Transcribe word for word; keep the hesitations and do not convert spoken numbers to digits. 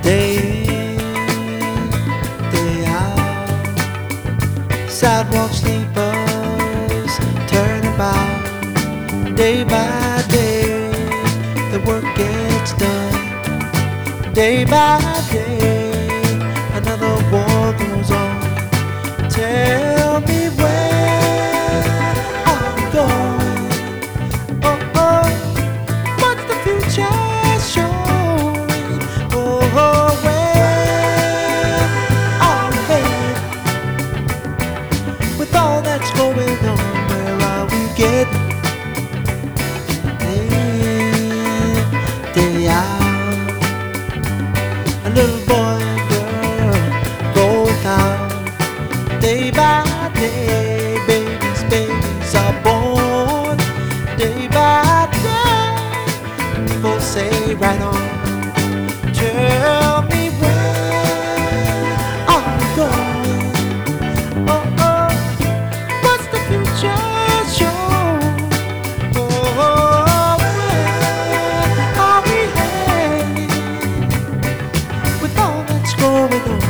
Day in, day out, sidewalk sleepers turn about. Day by day, the work gets done. Day by day, another war goes on. Tell me where are we going? Oh, oh, what's the future showing? Oh, oh, where are we headed? With all that's going on, where are we getting? Day in, day out, a little boy and girl go without. Day by day, babies, babies are born. Day by day, people say right on. Tell me where are we going? Oh, oh, what's the future show? Oh, where are we headed? With all that's going on,